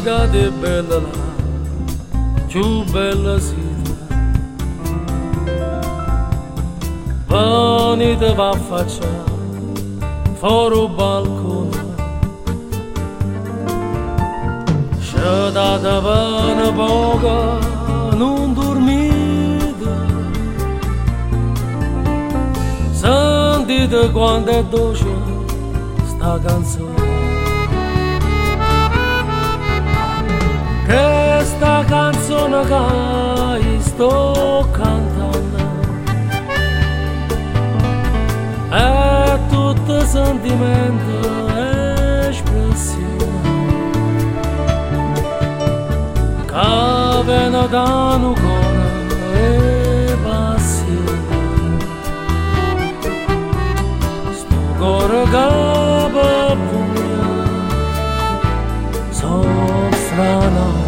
vita di bella là, più bella sita. Venite va a faccia, fuori il balcone. Sciadate bene poca, non dormite. Sentite quando è dolce sta canzone. Questa canzone che sto cantando è tutto sentimento e espressione che viene da un cuore e passione. Sto cuore che pugna soffre no.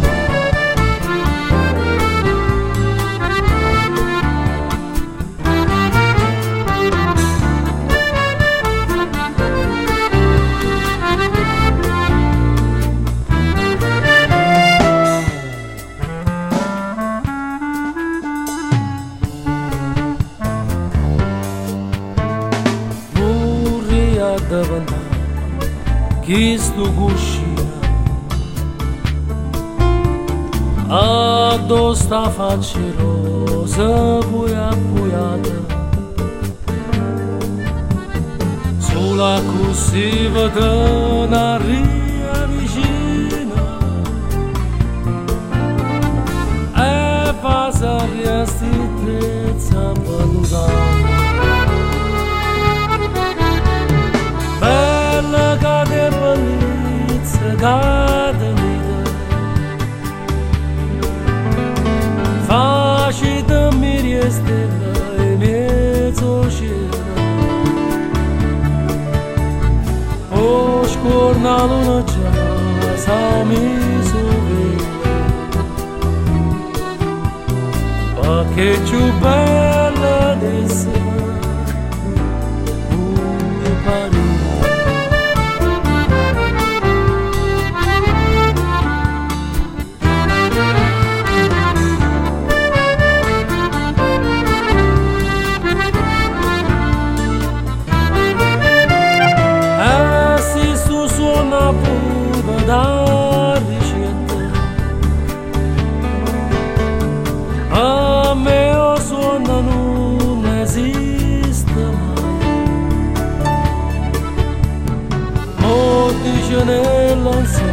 Chi sto cuscino addo sta faccia rosa puiata sulla così vede una ria vicina e passa via sti trezza paludata. Facile mi riestella e mezzo scena o scorna luna già sa mi sove ma che più bella di sé mi pare. Da ricetta a me o suona non esiste mai o dice nell'ansia